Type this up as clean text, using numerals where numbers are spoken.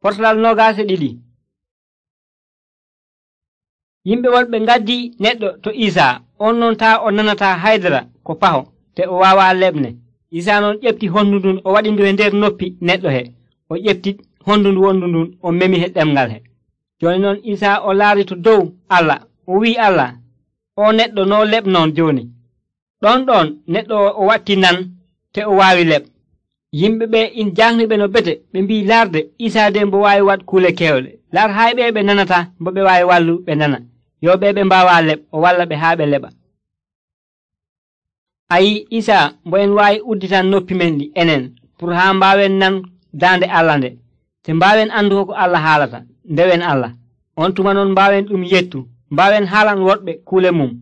Portalal 22. Yimɓe wonɓe gaddi neɗɗo to Isa on non ta o nanata haydara ko paho te o wawa leɓne. Isa non ƴefti hondu ndun o waɗi ndu e nder noppi neɗɗo he, o ƴefti hondu ndu wondu ndun o memi he ɗemgal he. Joni noon Isa o laari to dow Allah, o wi Allah, o neɗɗo no leɓnon joni. ɗon neɗɗo o watti nan te o wawi leɓ. Yimɓe ɓe in jangniɓe no bete ɓe mbi larde Isa de mbo wawi waɗ kuule kewɗe. Lar hayɓe ɓe nanata mbo ɓe wawi wallu ɓe nana. Yo ɓe mbawa leɓ o walla ɓe ha ɓe leɓa. Ayi Isa mbo en wawi udditan noppi men ɗi enen pour ha mbawen nan dande Allah nde, te mbawen andugo ko Allah haalata ndewen Allah. On tuma noon mbawen ɗum yettu, mbawen haalan woɗɓe kuule mum.